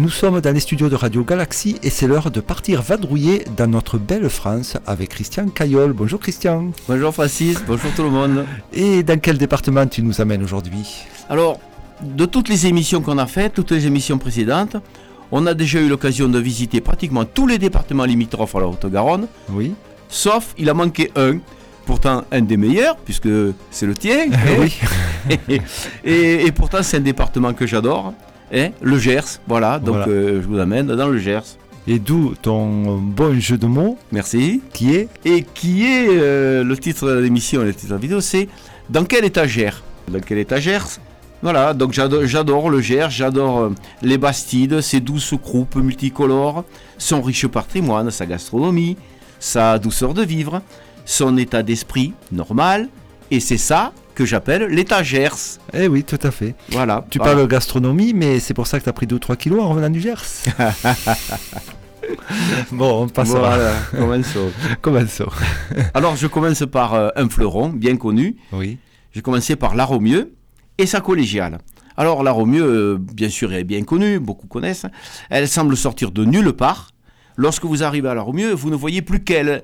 Nous sommes dans les studios de Radio Galaxie et c'est l'heure de partir vadrouiller dans notre belle France avec Christian Caillol. Bonjour Christian. Bonjour Francis, bonjour tout le monde. Et dans quel département tu nous amènes aujourd'hui ? Alors, de toutes les émissions qu'on a faites, toutes les émissions précédentes, on a déjà eu l'occasion de visiter pratiquement tous les départements limitrophes à la Haute-Garonne. Oui. Sauf, il a manqué un, pourtant un des meilleurs, puisque c'est le tien. Oui. et pourtant, c'est un département que j'adore. Le Gers, voilà, donc Voilà. je vous amène dans le Gers. Et d'où ton bon jeu de mots Merci. qui est Le titre de l'émission, le titre de la vidéo, c'est « Dans quelle étagère ?» Dans quelle étagère ? Voilà, donc j'adore le Gers, j'adore les Bastides, ses douces croupes multicolores, son riche patrimoine, sa gastronomie, sa douceur de vivre, son état d'esprit normal, et c'est ça que j'appelle l'état Gers. Eh oui, tout à fait. Voilà. Tu parles gastronomie, mais c'est pour ça que tu as pris 2 ou 3 kilos en revenant du Gers. Bon, on passera. Voilà, commençons. Commençons. Alors, je commence par un fleuron bien connu. Oui. J'ai commencé par la Romieux et sa collégiale. Alors, la Romieux, bien sûr, est bien connue, beaucoup connaissent. Elle semble sortir de nulle part. Lorsque vous arrivez à la Romieux, vous ne voyez plus qu'elle.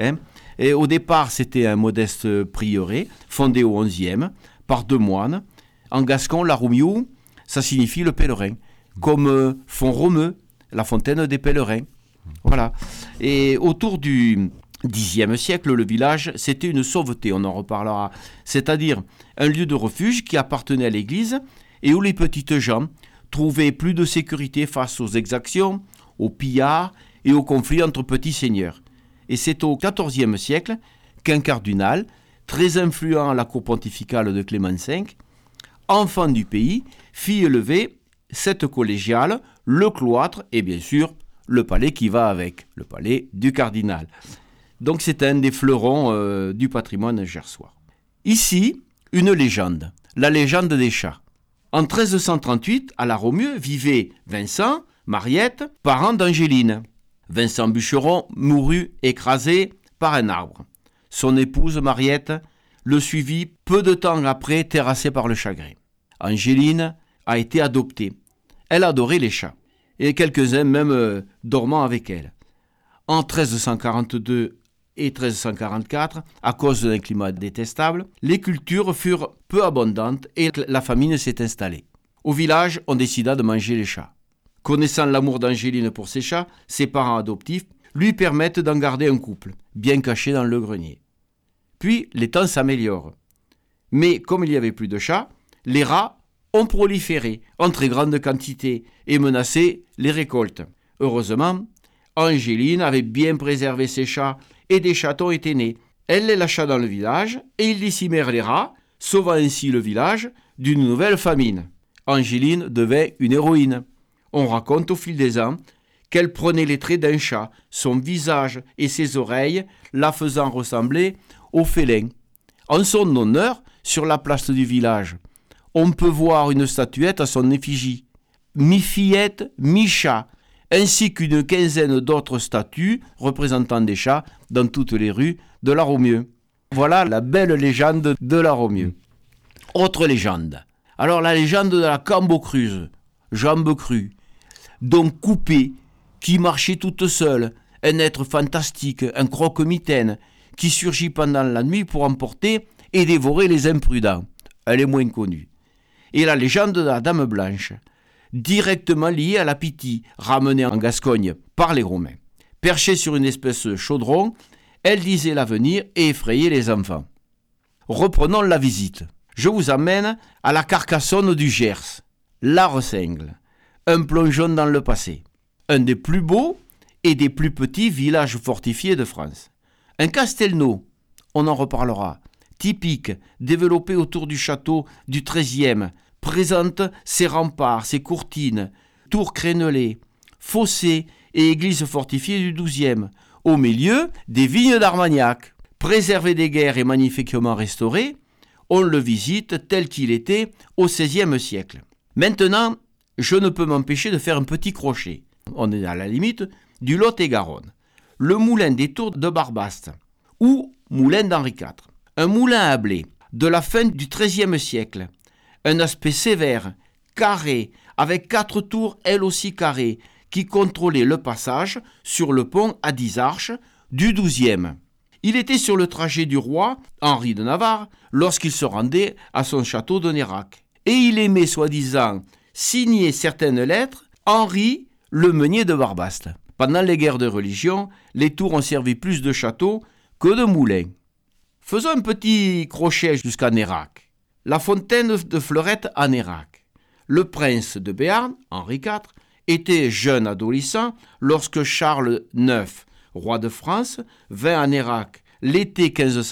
Et au départ, c'était un modeste prieuré, fondé au XIe, par 2 moines. En gascon, la Romieux, ça signifie le pèlerin, comme font Romeu, la fontaine des pèlerins. Voilà. Et autour du Xe siècle, le village, c'était une sauveté, on en reparlera. C'est-à-dire un lieu de refuge qui appartenait à l'église et où les petites gens trouvaient plus de sécurité face aux exactions, aux pillards et aux conflits entre petits seigneurs. Et c'est au XIVe siècle qu'un cardinal, très influent à la cour pontificale de Clément V, enfant du pays, fit élever cette collégiale, le cloître et bien sûr le palais qui va avec, le palais du cardinal. Donc c'est un des fleurons du patrimoine gersois. Ici, une légende, la légende des chats. En 1338, à la Romieux, vivaient Vincent, Mariette, parents d'Angéline. Vincent Bûcheron mourut écrasé par un arbre. Son épouse, Mariette, le suivit peu de temps après, terrassée par le chagrin. Angéline a été adoptée. Elle adorait les chats, et quelques-uns même dormant avec elle. En 1342 et 1344, à cause d'un climat détestable, les cultures furent peu abondantes et la famine s'est installée. Au village, on décida de manger les chats. Connaissant l'amour d'Angéline pour ses chats, ses parents adoptifs lui permettent d'en garder un couple, bien caché dans le grenier. Puis, les temps s'améliorent. Mais comme il n'y avait plus de chats, les rats ont proliféré en très grande quantité et menacé les récoltes. Heureusement, Angéline avait bien préservé ses chats et des chatons étaient nés. Elle les lâcha dans le village et ils décimèrent les rats, sauvant ainsi le village d'une nouvelle famine. Angéline devint une héroïne. On raconte au fil des ans qu'elle prenait les traits d'un chat, son visage et ses oreilles, la faisant ressembler au félin. En son honneur, sur la place du village, on peut voir une statuette à son effigie, mi-fillette, mi-chat, ainsi qu'une quinzaine d'autres statues représentant des chats dans toutes les rues de la Romieux. Voilà la belle légende de la Romieux. Autre légende. Alors la légende de la Cambocruse, jambe crue, donc coupée, qui marchait toute seule, un être fantastique, un croque-mitaine, qui surgit pendant la nuit pour emporter et dévorer les imprudents. Elle est moins connue. Et la légende de la Dame Blanche, directement liée à la Pythie, ramenée en Gascogne par les Romains. Perchée sur une espèce de chaudron, elle disait l'avenir et effrayait les enfants. Reprenons la visite. Je vous amène à la Carcassonne du Gers, la Ressingle, un plongeon dans le passé. Un des plus beaux et des plus petits villages fortifiés de France. Un castelnau, on en reparlera, typique, développé autour du château du XIIIe, présente ses remparts, ses courtines, tours crénelées, fossés et églises fortifiées du XIIe, au milieu des vignes d'Armagnac. Préservé des guerres et magnifiquement restauré, on le visite tel qu'il était au XVIe siècle. Maintenant, je ne peux m'empêcher de faire un petit crochet. On est à la limite du Lot-et-Garonne. Le moulin des Tours de Barbaste, ou moulin d'Henri IV. Un moulin à blé de la fin du XIIIe siècle. Un aspect sévère, carré, avec 4 tours, elles aussi carrées, qui contrôlaient le passage sur le pont à 10 arches du 12e. Il était sur le trajet du roi, Henri de Navarre, lorsqu'il se rendait à son château de Nérac. Et il aimait, soi-disant, signer certaines lettres, Henri, le meunier de Barbaste. Pendant les guerres de religion, les tours ont servi plus de châteaux que de moulins. Faisons un petit crochet jusqu'à Nérac. La fontaine de Fleurette à Nérac. Le prince de Béarn, Henri IV, était jeune adolescent lorsque Charles IX, roi de France, vint à Nérac l'été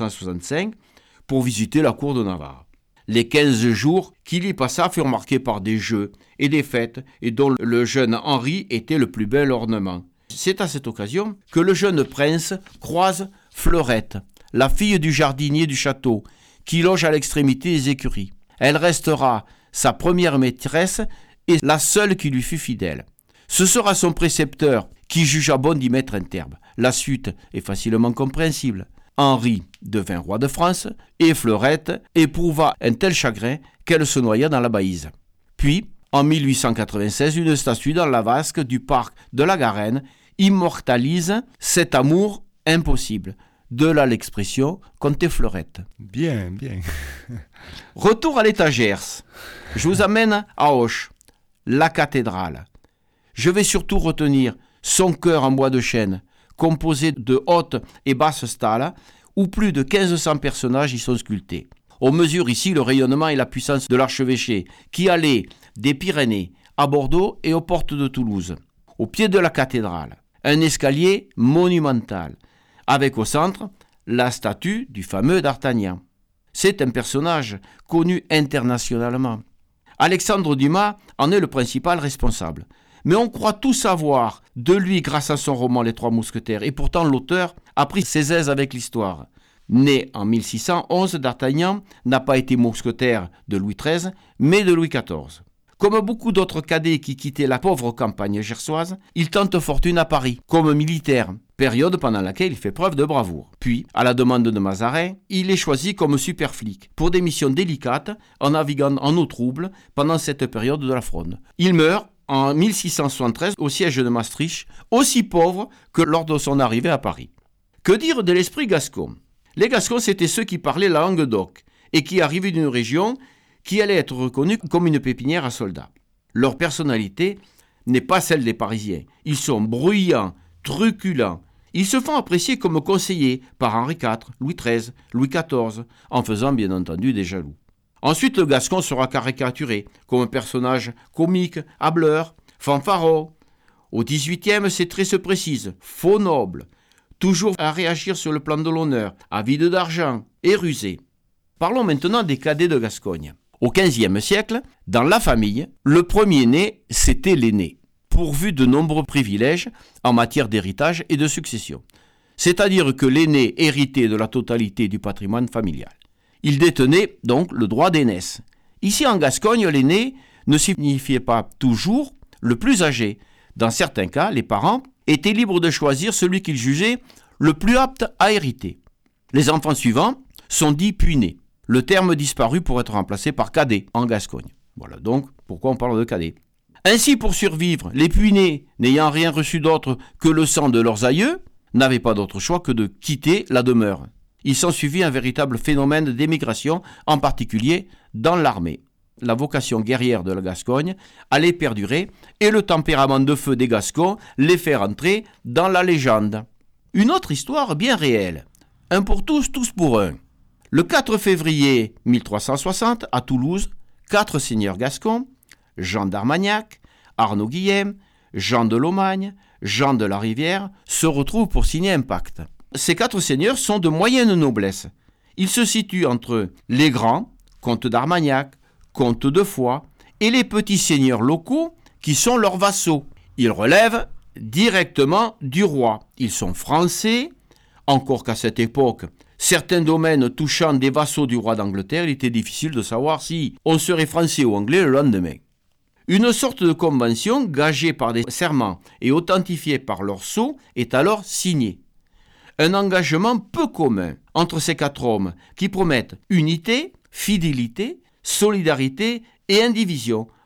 1565 pour visiter la cour de Navarre. Les 15 jours qu'il y passa furent marqués par des jeux et des fêtes et dont le jeune Henri était le plus bel ornement. C'est à cette occasion que le jeune prince croise Fleurette, la fille du jardinier du château, qui loge à l'extrémité des écuries. Elle restera sa première maîtresse et la seule qui lui fut fidèle. Ce sera son précepteur qui jugea bon d'y mettre un terme. La suite est facilement compréhensible. Henri devint roi de France et Fleurette éprouva un tel chagrin qu'elle se noya dans la Baïse. Puis, en 1896, une statue dans la vasque du parc de la Garenne immortalise cet amour impossible. De là l'expression « compter Fleurette ». Bien, bien. Retour à l'état Gers. Je vous amène à Auch, la cathédrale. Je vais surtout retenir son chœur en bois de chêne, composé de hautes et basses stalles, où plus de 1500 personnages y sont sculptés. On mesure ici le rayonnement et la puissance de l'archevêché, qui allait des Pyrénées à Bordeaux et aux portes de Toulouse. Au pied de la cathédrale, un escalier monumental, avec au centre la statue du fameux D'Artagnan. C'est un personnage connu internationalement. Alexandre Dumas en est le principal responsable. Mais on croit tout savoir de lui grâce à son roman Les Trois Mousquetaires, et pourtant l'auteur a pris ses aises avec l'histoire. Né en 1611, D'Artagnan n'a pas été mousquetaire de Louis XIII, mais de Louis XIV. Comme beaucoup d'autres cadets qui quittaient la pauvre campagne gersoise, il tente fortune à Paris, comme militaire, période pendant laquelle il fait preuve de bravoure. Puis, à la demande de Mazarin, il est choisi comme super flic, pour des missions délicates, en naviguant en eau trouble pendant cette période de la Fronde. Il meurt en 1673 au siège de Maastricht, aussi pauvre que lors de son arrivée à Paris. Que dire de l'esprit gascon ? Les Gascons, c'étaient ceux qui parlaient la langue d'oc et qui arrivaient d'une région qui allait être reconnue comme une pépinière à soldats. Leur personnalité n'est pas celle des Parisiens. Ils sont bruyants, truculents. Ils se font apprécier comme conseillers par Henri IV, Louis XIII, Louis XIV, en faisant bien entendu des jaloux. Ensuite, le Gascon sera caricaturé comme un personnage comique, hâbleur, fanfaron. Au XVIIIe, ses traits se précisent, faux noble, toujours à réagir sur le plan de l'honneur, avide d'argent et rusé. Parlons maintenant des cadets de Gascogne. Au XVe siècle, dans la famille, le premier-né, c'était l'aîné, pourvu de nombreux privilèges en matière d'héritage et de succession. C'est-à-dire que l'aîné héritait de la totalité du patrimoine familial. Il détenait donc le droit d'aînesse. Ici en Gascogne, l'aîné ne signifiait pas toujours le plus âgé. Dans certains cas, les parents étaient libres de choisir celui qu'ils jugeaient le plus apte à hériter. Les enfants suivants sont dits puinés. Le terme disparut pour être remplacé par cadet en Gascogne. Voilà donc pourquoi on parle de cadet. Ainsi, pour survivre, les puinés, n'ayant rien reçu d'autre que le sang de leurs aïeux, n'avaient pas d'autre choix que de quitter la demeure. Il s'ensuivit un véritable phénomène d'émigration, en particulier dans l'armée. La vocation guerrière de la Gascogne allait perdurer et le tempérament de feu des Gascons les fait rentrer dans la légende. Une autre histoire bien réelle. Un pour tous, tous pour un. Le 4 février 1360, à Toulouse, 4 seigneurs gascons, Jean d'Armagnac, Arnaud Guillem, Jean de Lomagne, Jean de la Rivière, se retrouvent pour signer un pacte. Ces 4 seigneurs sont de moyenne noblesse. Ils se situent entre les grands, comtes d'Armagnac, comtes de Foix, et les petits seigneurs locaux qui sont leurs vassaux. Ils relèvent directement du roi. Ils sont français, encore qu'à cette époque, certains domaines touchant des vassaux du roi d'Angleterre, il était difficile de savoir si on serait français ou anglais le lendemain. Une sorte de convention gagée par des serments et authentifiée par leurs sceaux est alors signée. Un engagement peu commun entre ces 4 hommes qui promettent unité, fidélité, solidarité et indivision.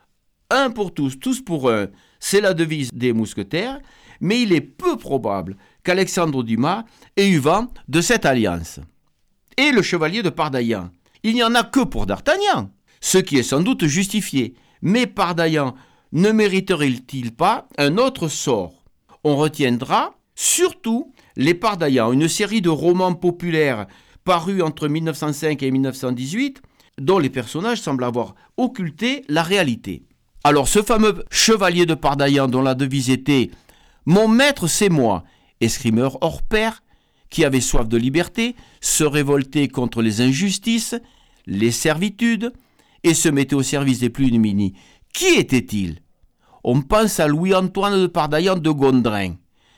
un pour tous pour un, c'est la devise des mousquetaires, mais il est peu probable qu'Alexandre Dumas ait eu vent de cette alliance. Et le chevalier de Pardaillan, il n'y en a que pour d'Artagnan, ce qui est sans doute justifié, mais Pardaillan ne mériterait-il pas un autre sort? On retiendra surtout les Pardaillan, une série de romans populaires parus entre 1905 et 1918, dont les personnages semblent avoir occulté la réalité. Alors ce fameux chevalier de Pardaillan dont la devise était « Mon maître c'est moi », escrimeur hors pair, qui avait soif de liberté, se révoltait contre les injustices, les servitudes, et se mettait au service des plus démunis. Qui était-il? On pense à Louis-Antoine de Pardaillan de Gondrin,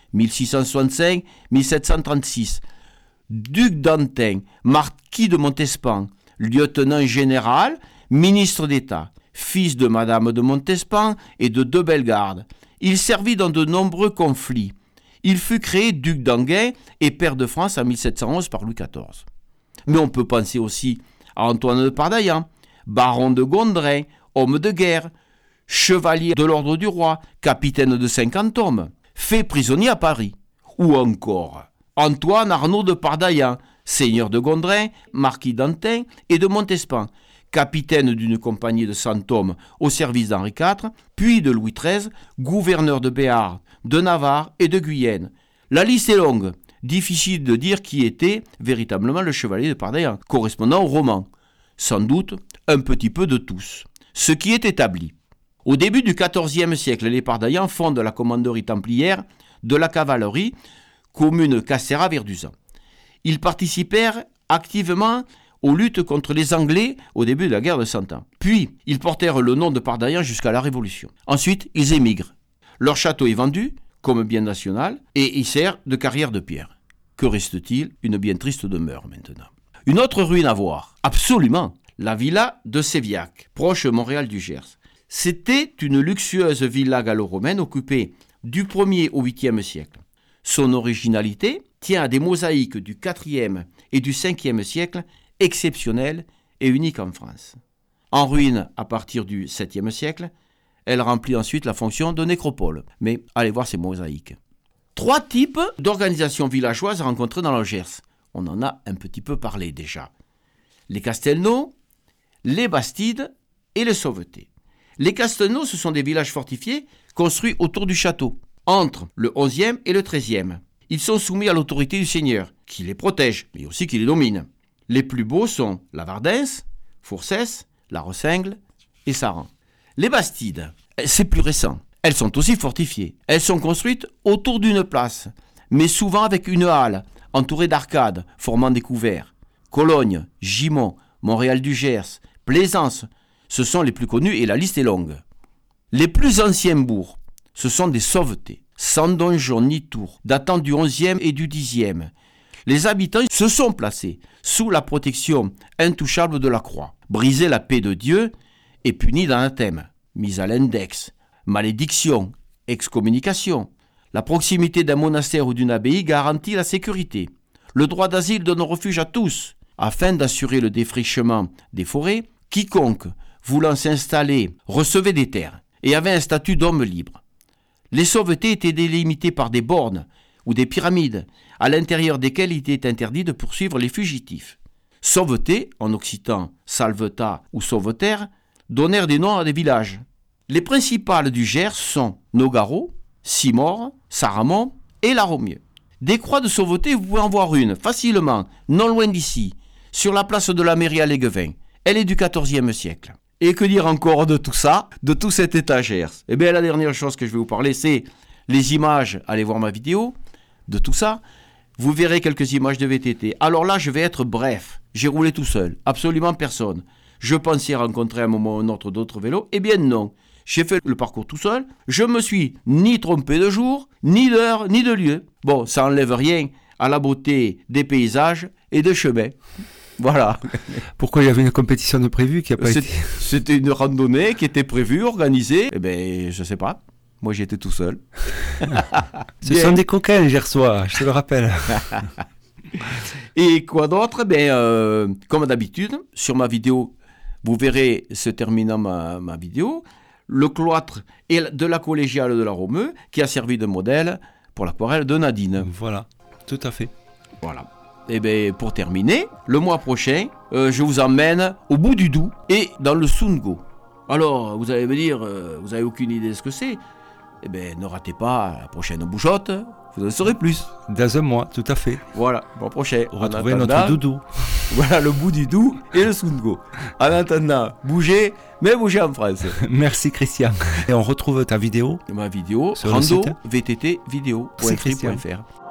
1665-1736, duc d'Antin, marquis de Montespan, lieutenant général, ministre d'État, fils de Madame de Montespan et de deux Bellegardes. Il servit dans de nombreux conflits. Il fut créé duc d'Enghien et pair de France en 1711 par Louis XIV. Mais on peut penser aussi à Antoine de Pardaillan, baron de Gondrin, homme de guerre, chevalier de l'ordre du roi, capitaine de 50 hommes, fait prisonnier à Paris. Ou encore Antoine Arnaud de Pardaillan, seigneur de Gondrin, marquis d'Antin et de Montespan, capitaine d'une compagnie de 100 hommes au service d'Henri IV, puis de Louis XIII, gouverneur de Béarn, de Navarre et de Guyenne. La liste est longue, difficile de dire qui était véritablement le chevalier de Pardaillan, correspondant au roman. Sans doute un petit peu de tous. Ce qui est établi. Au début du XIVe siècle, les Pardaillan fondent la commanderie templière de la cavalerie, commune Castéra-Verduzan. Ils participèrent activement aux luttes contre les Anglais au début de la guerre de Cent Ans. Puis, ils portèrent le nom de Pardaillan jusqu'à la Révolution. Ensuite, ils émigrent. Leur château est vendu comme bien national et il sert de carrière de pierre. Que reste-t-il? Une bien triste demeure maintenant. Une autre ruine à voir, absolument, la villa de Séviac, proche de Montréal du Gers. C'était une luxueuse villa gallo-romaine occupée du 1er au 8e siècle. Son originalité tient à des mosaïques du 4e et du 5e siècle exceptionnelles et uniques en France. En ruine à partir du 7e siècle, elle remplit ensuite la fonction de nécropole. Mais allez voir ces mosaïques. 3 types d'organisations villageoises rencontrées dans le Gers. On en a un petit peu parlé déjà. Les castelnaux, les bastides et les sauvetés. Les castelnaux, ce sont des villages fortifiés construits autour du château, entre le 11e et le 13e. Ils sont soumis à l'autorité du seigneur, qui les protège, mais aussi qui les domine. Les plus beaux sont la Vardens, Fourcès, la Rossingle et Saran. Les bastides, c'est plus récent. Elles sont aussi fortifiées. Elles sont construites autour d'une place, mais souvent avec une halle, entourée d'arcades, formant des couverts. Cologne, Gimont, Montréal du Gers, Plaisance, ce sont les plus connus et la liste est longue. Les plus anciens bourgs, ce sont des sauvetés, sans donjon ni tour, datant du 11e et du 10e. Les habitants se sont placés sous la protection intouchable de la croix. Briser la paix de Dieu est puni d'anathème, mise à l'index, malédiction, excommunication. La proximité d'un monastère ou d'une abbaye garantit la sécurité. Le droit d'asile donne refuge à tous. Afin d'assurer le défrichement des forêts, quiconque voulant s'installer recevait des terres et avait un statut d'homme libre. Les sauvetés étaient délimitées par des bornes ou des pyramides, à l'intérieur desquelles il était interdit de poursuivre les fugitifs. Sauvetés, en occitan salveta ou sauveterre, donnèrent des noms à des villages. Les principales du Gers sont Nogaro, Simore, Saramon et La Romieux. Des croix de sauveté, vous pouvez en voir une, facilement, non loin d'ici, sur la place de la mairie à Léguevin. Elle est du XIVe siècle. Et que dire encore de tout ça, de tout cet état Gers? Eh bien, la dernière chose que je vais vous parler, c'est les images. Allez voir ma vidéo de tout ça. Vous verrez quelques images de VTT. Alors là, je vais être bref. J'ai roulé tout seul, absolument personne. Je pensais rencontrer à un moment ou un autre d'autres vélos. Eh bien non. J'ai fait le parcours tout seul. Je me suis ni trompé de jour, ni d'heure, ni de lieu. Bon, ça enlève rien à la beauté des paysages et des chemins. Voilà. Pourquoi il y avait une compétition de prévue qui a pas été... C'était une randonnée qui était prévue, organisée. Eh bien, je sais pas. Moi, j'étais tout seul. Ce sont des coquins, les Gersois, je te le rappelle. Et quoi d'autre? Comme d'habitude, sur ma vidéo, vous verrez, se terminant ma vidéo, le cloître et de la collégiale de la Romeu, qui a servi de modèle pour l'aquarelle de Nadine. Voilà, tout à fait. Voilà. Et bien, pour terminer, le mois prochain, je vous emmène au bout du Doubs et dans le Sundgau. Alors, vous allez me dire, vous n'avez aucune idée de ce que c'est. Eh bien, ne ratez pas la prochaine bouchotte, vous en saurez plus. Dans un mois, tout à fait. Voilà, le mois prochain. Retrouvez notre doudou. Voilà, le bout du Doubs et le Sundgau. En attendant, bougez, mais bougez en France. Merci Christian. Et on retrouve ta vidéo Ma vidéo, sur rando le site vtt vidéo.free.fr.